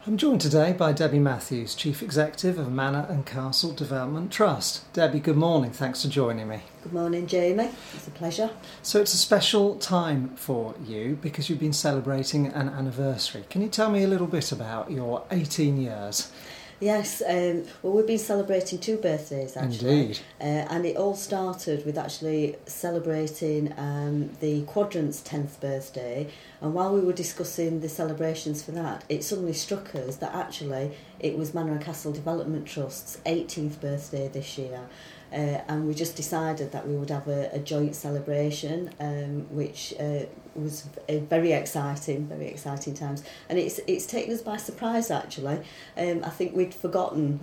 I'm joined today by Debbie Matthews, Chief Executive of Manor and Castle Development Trust. Debbie, good morning. Thanks for joining me. Good morning, Jamie. It's a pleasure. So it's a special time for you because you've been celebrating an anniversary. Can you tell me a little bit about your 18 years? Yes, well, we've been celebrating 2 birthdays actually. Indeed. And it all started with actually celebrating the Quadrant's 10th birthday. And while we were discussing the celebrations for that, it suddenly struck us that actually it was Manor and Castle Development Trust's 18th birthday this year. And we just decided that we would have a joint celebration, which was very exciting times. And it's taken us by surprise, actually. I think we'd forgotten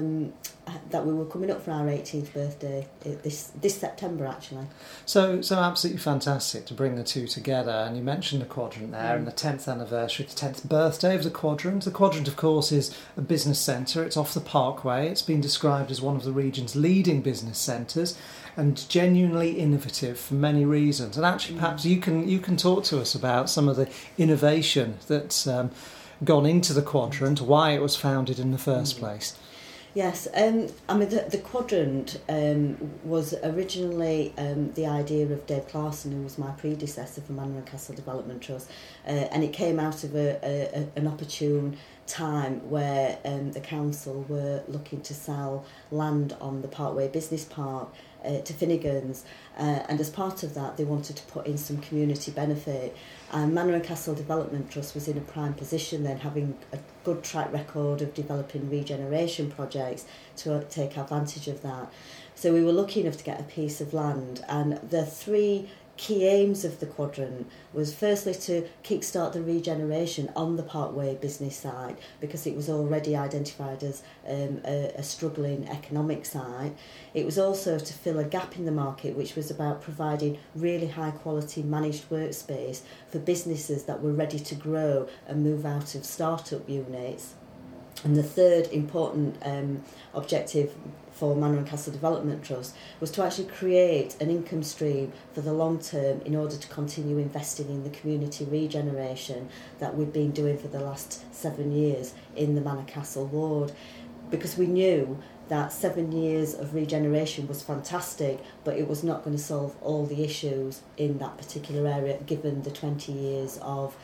that we were coming up for our 18th birthday this September, actually. So absolutely fantastic to bring the two together. And you mentioned the Quadrant there, and the 10th anniversary, the 10th birthday of the Quadrant. The Quadrant, of course, is a business centre. It's off the Parkway. It's been described as one of the region's leading business centres and genuinely innovative for many reasons. And actually, perhaps you can talk to us about some of the innovation that's gone into the Quadrant, why it was founded in the first place. Yes, I mean the Quadrant was originally the idea of Dave Clarkson, who was my predecessor for Manor and Castle Development Trust, and it came out of an opportune time where the council were looking to sell land on the Parkway Business Park to Finnegans, and as part of that they wanted to put in some community benefit. And Manor and Castle Development Trust was in a prime position then, having a good track record of developing regeneration projects to take advantage of that. So we were lucky enough to get a piece of land, and the 3 key aims of the Quadrant was firstly to kickstart the regeneration on the Parkway business side, because it was already identified as a struggling economic side. It was also to fill a gap in the market, which was about providing really high quality managed workspace for businesses that were ready to grow and move out of start-up units. And the third important objective for Manor and Castle Development Trust was to actually create an income stream for the long term in order to continue investing in the community regeneration that we've been doing for the last 7 years in the Manor Castle ward. Because we knew that 7 years of regeneration was fantastic, but it was not going to solve all the issues in that particular area, given the 20 years of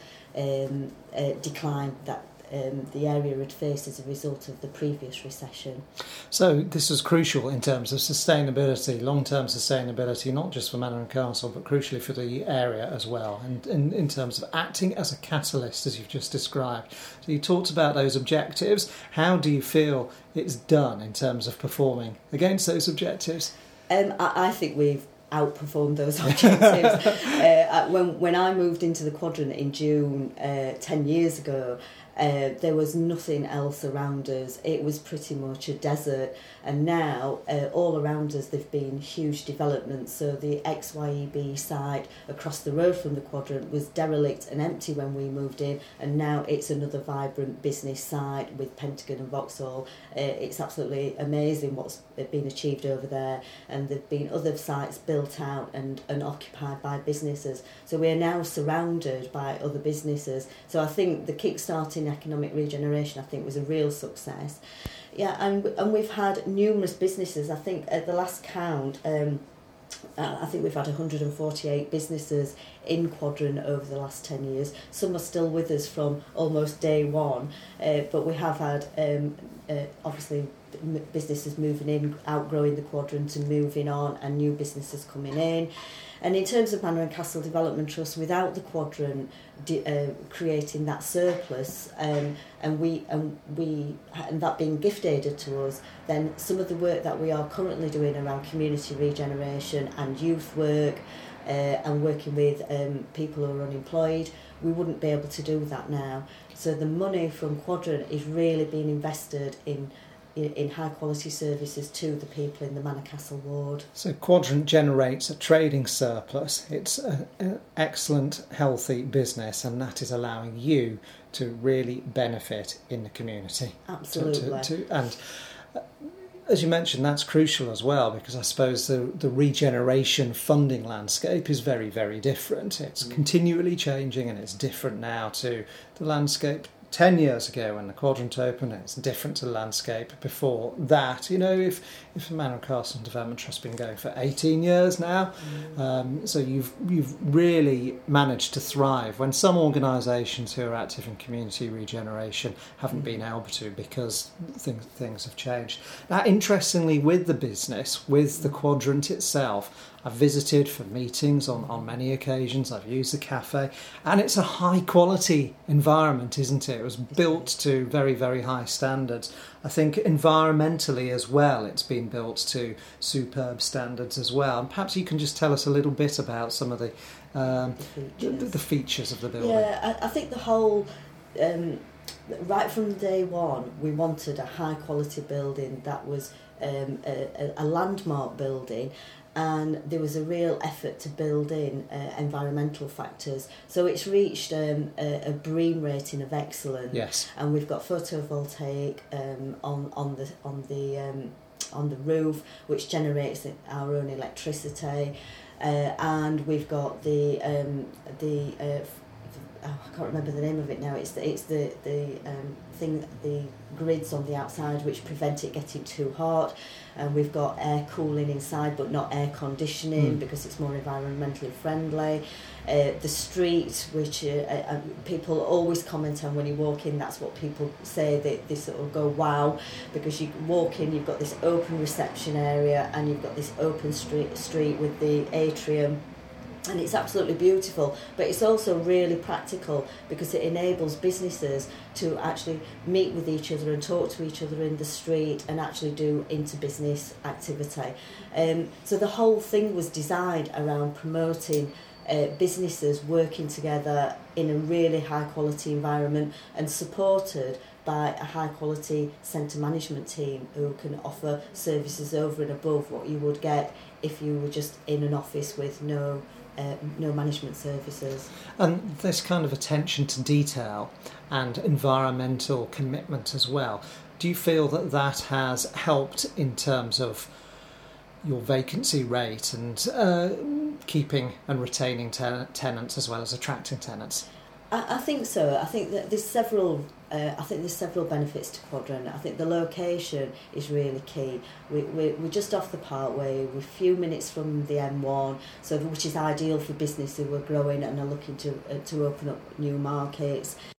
decline that the area had faced as a result of the previous recession. So this was crucial in terms of sustainability, long-term sustainability, not just for Manor and Castle, but crucially for the area as well, and in terms of acting as a catalyst, as you've just described. So you talked about those objectives. How do you feel it's done in terms of performing against those objectives? I think we've outperformed those objectives. When I moved into the Quadrant in June 10 years ago, there was nothing else around us. It was pretty much a desert, and now all around us there've been huge developments. So the XYEB site across the road from the Quadrant was derelict and empty when we moved in, and now it's another vibrant business site with Pentagon and Vauxhall. It's absolutely amazing what's been achieved over there, and there've been other sites built out and occupied by businesses. So we're now surrounded by other businesses. So I think the kickstarting economic regeneration, I think, was a real success. Yeah, and we've had numerous businesses. I think at the last count, I think we've had 148 businesses in Quadrant over the last 10 years. Some are still with us from almost day one, but we have had obviously businesses moving in, outgrowing the Quadrant and moving on, and new businesses coming in. And in terms of Manor and Castle Development Trust, without the Quadrant creating that surplus, and that being gift aided to us, then some of the work that we are currently doing around community regeneration and youth work, and working with people who are unemployed, we wouldn't be able to do that now. So the money from Quadrant is really being invested in high quality services to the people in the Manor Castle ward. So Quadrant generates a trading surplus. It's an excellent, healthy business, and that is allowing you to really benefit in the community. Absolutely. And as you mentioned, that's crucial as well, because I suppose the regeneration funding landscape is very, very different. It's continually changing, and it's different now to the landscape 10 years ago when the Quadrant opened, it's different to the landscape before that. If Manor and Castle Development Trust has been going for 18 years now, so you've really managed to thrive when some organisations who are active in community regeneration haven't been able to because things have changed. Now, interestingly, with the business, with the Quadrant itself, I've visited for meetings on many occasions. I've used the cafe, and it's a high quality environment, isn't it? It was built to very, very high standards. I think environmentally as well, it's been built to superb standards as well. And perhaps you can just tell us a little bit about some of the features of the building. Yeah, I think the whole, right from day one, we wanted a high quality building that was a landmark building. And there was a real effort to build in environmental factors. So it's reached a BREEAM rating of excellent. Yes. And we've got photovoltaic on the roof, which generates our own electricity. And we've got the I can't remember the name of it now. It's the thing, the grids on the outside which prevent it getting too hot, and we've got air cooling inside but not air conditioning because it's more environmentally friendly. The street, which people always comment on when you walk in, that's what people say, they sort of go wow, because you walk in, you've got this open reception area and you've got this open street with the atrium. And it's absolutely beautiful, but it's also really practical because it enables businesses to actually meet with each other and talk to each other in the street and actually do inter-business activity. So the whole thing was designed around promoting businesses working together in a really high quality environment and supported by a high quality centre management team who can offer services over and above what you would get if you were just in an office with no management services. And this kind of attention to detail and environmental commitment as well, do you feel that has helped in terms of your vacancy rate and keeping and retaining tenants as well as attracting tenants? I think so. I think that there's several benefits to Quadrant. I think the location is really key. We're just off the Parkway. We're a few minutes from the M1, which is ideal for business who are growing and are looking to open up new markets.